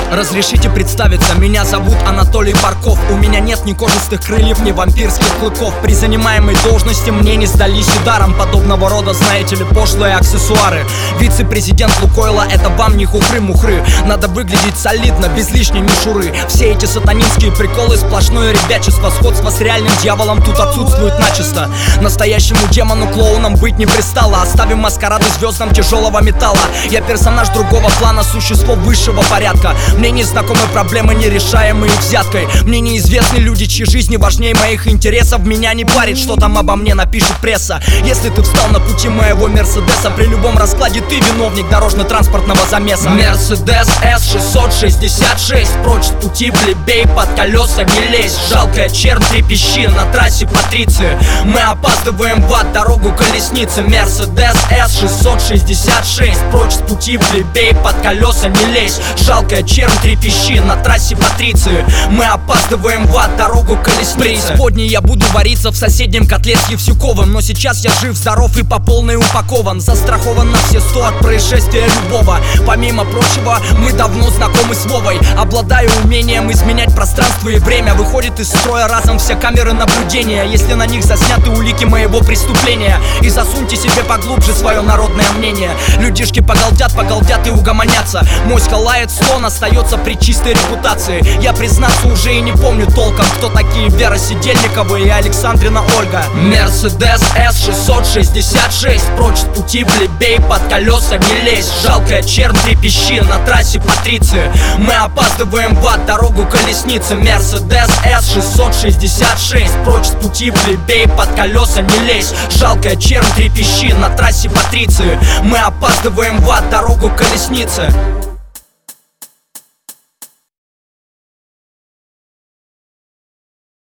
Разрешите представиться, меня зовут Анатолий Барков. У меня нет ни кожистых крыльев, ни вампирских клыков. При занимаемой должности мне не сдались ударом подобного рода, знаете ли, пошлые аксессуары. Вице-президент Лукойла — это вам не хухры-мухры. Надо выглядеть солидно, без лишней мишуры. Все эти сатанинские приколы — сплошное ребячество. Сходство с реальным дьяволом тут отсутствует начисто. Настоящему демону-клоуном быть не пристало. Оставим маскарады звездам тяжелого металла. Я персонаж другого плана, существо высшего порядка. Мне не знакомы проблемы, нерешаемые взяткой. Мне неизвестны люди, чьи жизни важнее моих интересов. Меня не парит, что там обо мне напишет пресса. Если ты встал на пути моего Мерседеса, при любом раскладе ты виновник дорожно-транспортного замеса. Мерседес S666, прочь с пути плебей, под колеса не лезь. Жалкая чернь трепещи на трассе Патриции. Мы опаздываем в ад, дорогу колесницы. Мерседес S666, прочь с пути плебей, под колеса не лезь. Жалкая чернь трепещи на трассе Патриции. Мы опаздываем в ад, дорогу колесницы. Преисподней я буду вариться в соседнем котле с Евсюковым. Но сейчас я жив, здоров и по полной упакован. Застрахован на все 100 от происшествия любого. Помимо прочего, мы давно знакомы с Вовой. Обладаю умением изменять пространство и время. Выходит из строя разом все камеры наблюдения, если на них засняты улики моего преступления. И засуньте себе поглубже свое народное мнение. Людишки погалдят и угомонятся. Моська лает, слон остается при чистой репутации. Я, признаться, уже и не помню толком, кто такие Вера Сидельникова и Александрина Ольга. Мерседес S666, прочь с пути плебей, под колеса не лезь. Жалкая чернь трепещи на трассе Патриции. Мы опаздываем в ад, дорогу колесницы. Мерседес S666, прочь с пути плебей, под колеса не лезь. Жалкая чернь трепещи на трассе Патриции. Мы опаздываем в ад, дорогу колесницы.